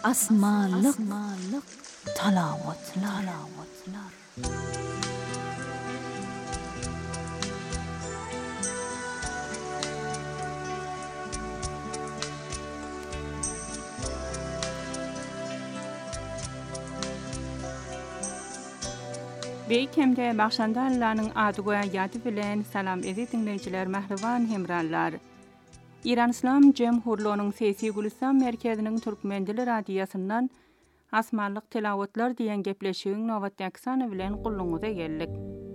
Asmanlık talavatlar. Beýkemde başlandalyň ady goýaty bilen salam ezi dinleýijiler, mähriban hemrallar. İran İslam Jemhurluğunyň Sesi Gülistan merkeziniň Türkmen dili radiosyndan asmanlyk tilawatlar diýen gepleşigiň nowat aksany bilen gulluňyza geldik.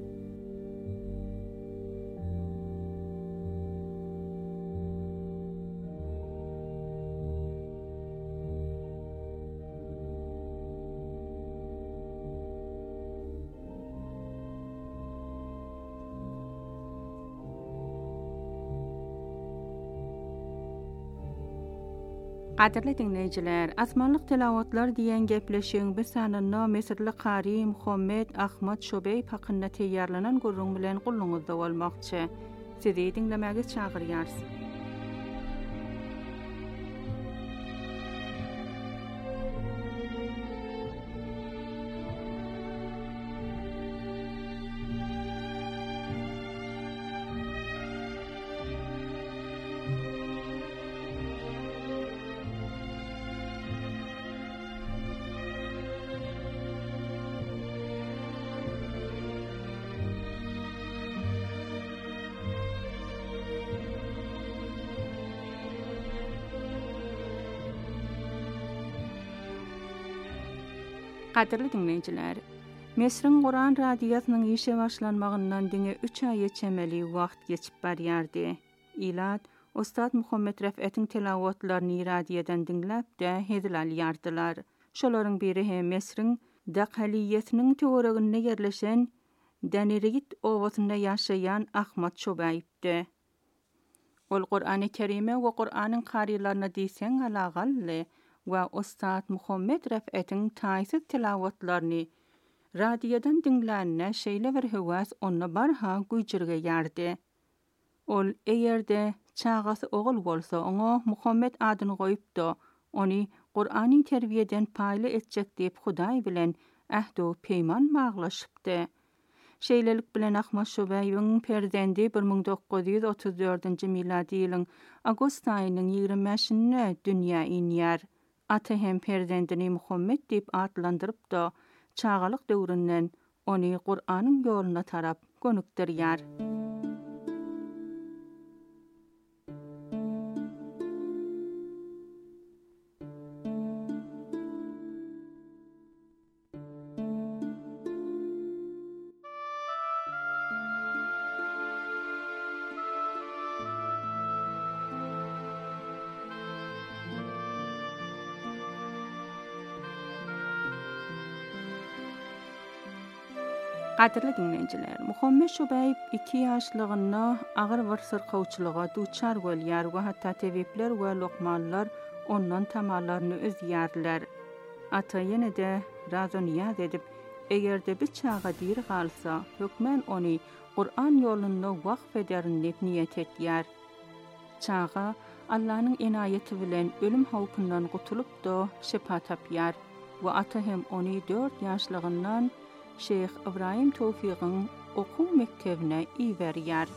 Qadirli dinleýijiler, asmanlyk tilawatlar diýen gepleşigiň bir sanyna Mesirli Qari Muhammed Ahmad Şobey hakynda teýýarlanan gurrun bilen gulluňyzda bolmakçy. Sizi dinlemäge çagyrýarys. Qadirli dinleýijiler, Mesrin Quran radiosynyň işe başlanmagyndan diňe 3 ay geçemeli wagt geçip barýardy. Ilad, Ustad Muhammed Rafetiň tilawatlaryny radiodan dinläp-de hezil alýardylar. Şolaryň biri hem Mesrin Daqaliýetiniň töwereginde yerleşen Danirigit owasynda ýaşaýan Ahmad Şobaýevdi. Ol Qur'an-ı Kerime we Qur'anyň qarilaryna diýseň alagaly we Ustad Muhammed Rafetiň taýsy tilawatlaryny radiodan dinlänne şeýle bir hewas onna barha güýjürgeýärdi. Ol eýerde çagasy ogul bolsa, oňa Muhammed adyny goýup-da, ony Qur'any terbiýeden paýly etjek diýip Hudaý bilen ähd-o peýman baglaşypdy. Şeýlelik bilen Ahmad Şobaýewiň perdendi 1934-nji miladi ýylyň agust aýynyň 25-nde dünýä inýär. Ata hem perdendini Muhammed diýip adlandyryp-da çagalyk döwründen ony Qur'anyň ýoluna tarap gönükdirýär. Qadirli dinleýijiler, Muhammed Şobaýew 2 ýaşlygynda agyr bir syrkawçylyga duçar bolýar we hatda tebipler we lokmanlar ondan tamalaryny özýärler. Ata ýene-de razoniyat edip, egerde bir çaga dir galsa, hökmen ony Qur'an ýolunda wagt ederin diýip niýet etýär. Çaga Allahyň enaýeti bilen ölüm hawpyndan gutulup-da şepa tapýar we ata hem ony 4 ýaşlygyndan Şeyh İbrahim Tawfiqyň okuw mektebine iýerýär.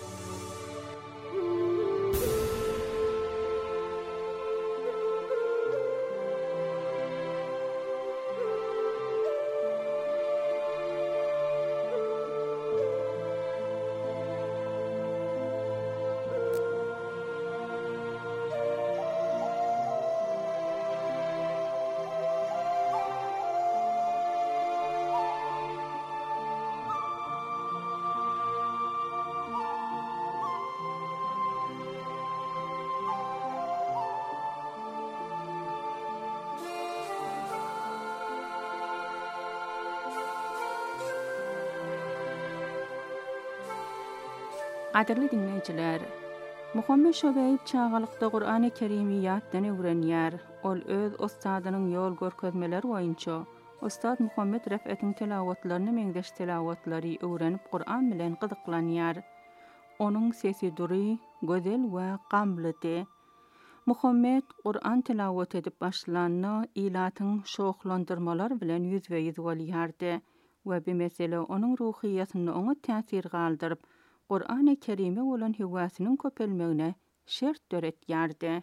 Qadirli dinleýijiler, Muhammed Şobaýew çağalykda Qur'an-ı Kerimi ýatdan öwrenýär. Ol öz ustadynyň ýol görkezmeleri boýunça Ustad Muhammed Rafetiň tilawatlaryny meňdeş tilawatlary öwrenip Qur'an bilen gyzyklanýar. Onuň sesi dury, gözel we gamlydy. Muhammed Qur'an tilawat edip başlanna ilatın şoğlandırmalar bilen yüzbeyiz bolýardy we bu mesele onuň ruhiýatyny oňa täsir galdyrıp, Qur'an-ı Kerime bolan hewasynyň köpelmegine şert döretýärdi.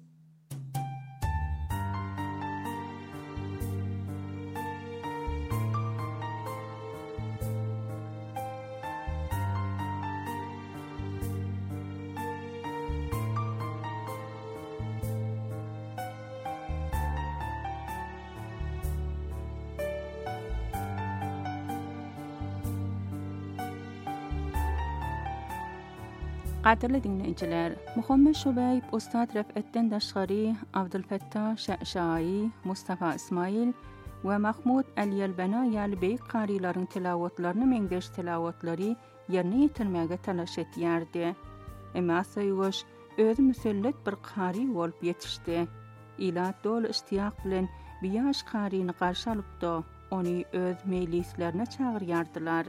Qadirli dinleyijiler, Muhammed Şobayb, Ustad Refetden Daşgary, Abdülfettah Şe'şai, Mustafa İsmail we Mahmud Al-Yelbena ýaly beýik qarilaryň tilawatlaryny meňdeş tilawatlary ýerine ýetirmäge talaş etýärdi. Emma Saýgoş özü müsellet bir qari bolup ýetişdi. Ilat dol iştiýak bilen bir ýaş qaryny garşy alypdy, ony öz mejlislerine çagyrýardylar.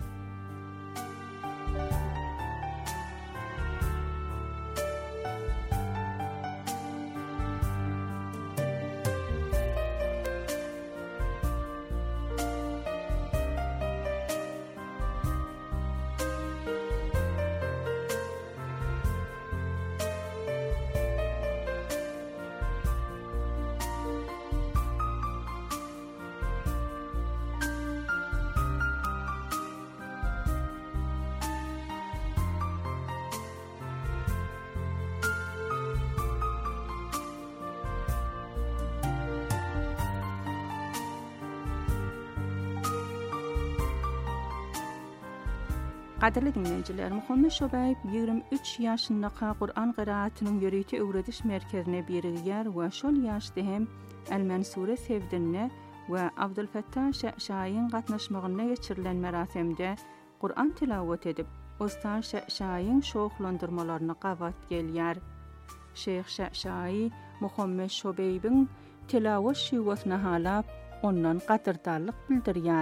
Qadirli dinleyijiler, Muhammed Şobayb 23 ýaşyndaky Qur'an qyraatynyň ýörüýti öwrediş merkezine birigýär we şol ýaşda hem Al-Mansure Sevdinne we Abdülfettah Şe'şaiň gatnaşmagyna geçirilen merasimde Qur'an tilawat edip, Ustad Şe'şaiň şoğlandyrmalaryna gawat gelýär. Şeyh Şe'şai Muhammed Şobaybyň tilawat şiwasyna halap, ondan gatirdarlyk bildirýär.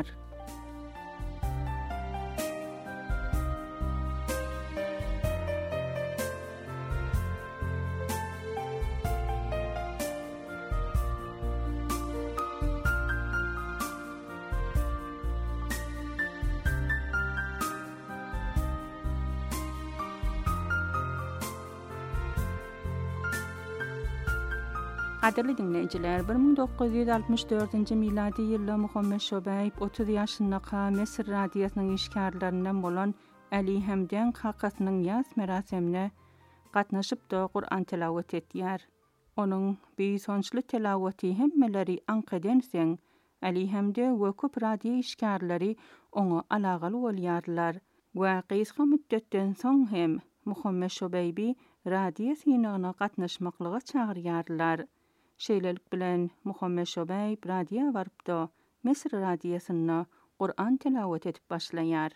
Qadirli dinleyijiler, 1964-nji miladi ýylda Muhammed Şobayb 30 ýaşyndaky Mesir radiýasynyň işgärlerinden bolan Ali Hamdan Qaqasynyň ýaz merasimine gatnaşyp da Qur'an tilawat etýär. Onuň beýsonçly tilawaty hemmeleri anqedenseň, Ali Hamda we köp radiýa işgärleri oňa alagaly bolýarlar we gysga müddetden soň hem Muhammed Şobayby radiýa synagyna gatnaşmaklyga çagyrýarlar. Şeýlelik bilen Muhammed Şobayb radiýa barypdy, Mesir radiýasyna Qur'an tilawat edip başlaýar.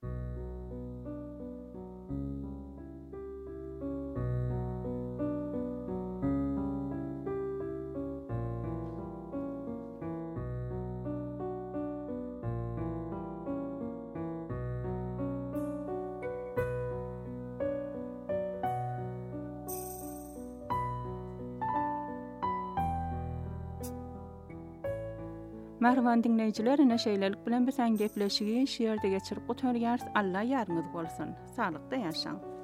Merhaban dinleyijiler, ene şeýlelik bilen bilen gepleşigi şeýerde geçirip oturýars. Allah ýarňyz bolsun. Salykda ýaşaň.